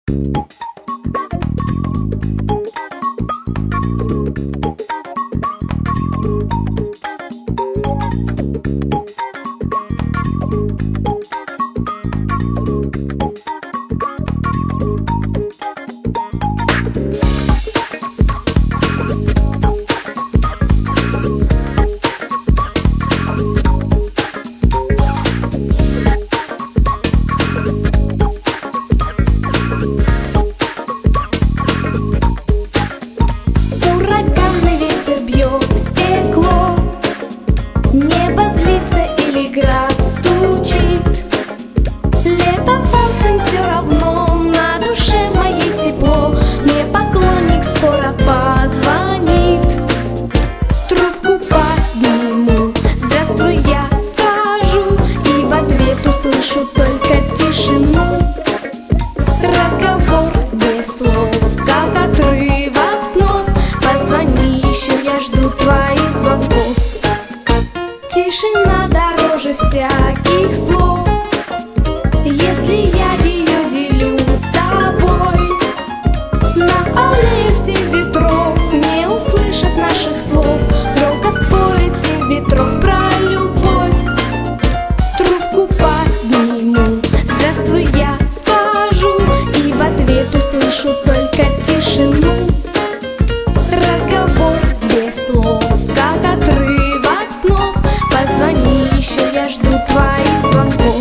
Слышу только тишину, разговор без слов, как отрывок снов. Позвони еще, я жду твоих звонков. Тишина дороже всяких слов, если я ее делю с тобой. На аллеях семь ветров не услышат наших слов. Громко спорит семь ветров про любовь. Трубку подниму, здравствуй, я скажу, и в ответ услышу только тишину. Разговор без слов, как отрывок снов. Позвони еще, я жду твоих звонков.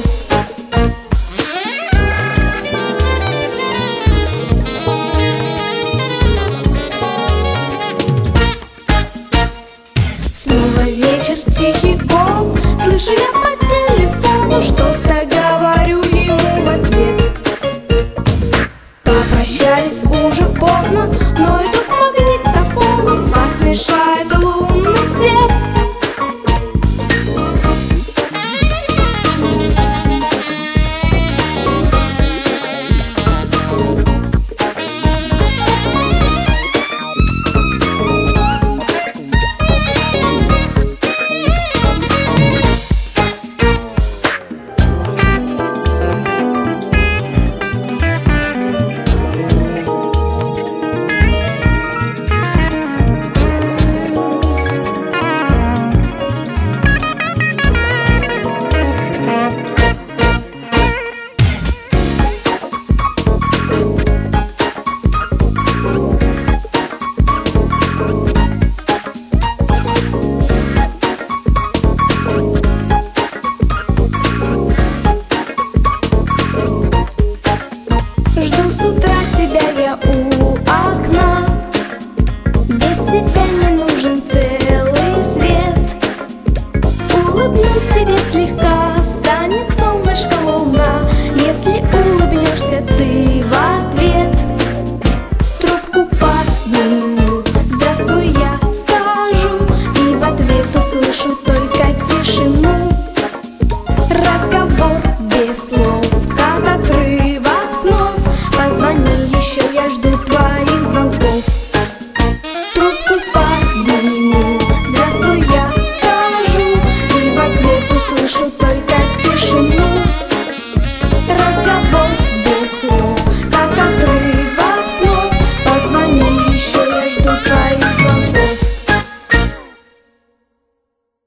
Снова вечер, тихий голос, слышу я по телефону, что-то говорю ему в ответ. Попрощались уже поздно, но и тут магнитофону спать мешает лунный свет. Жду с утра тебя я у окна, без тебя не нужен целый свет. Улыбнусь тебе слегка, станет солнышко луна, если улыбнешься ты в ответ. Трубку подниму, здравствуй, я скажу, и в ответ услышу только тишину. Разговор без слов, как отрывок снов. Позвони еще, я жду твоих звонков. Трубку подниму, здравствуй, я скажу, и в ответ услышу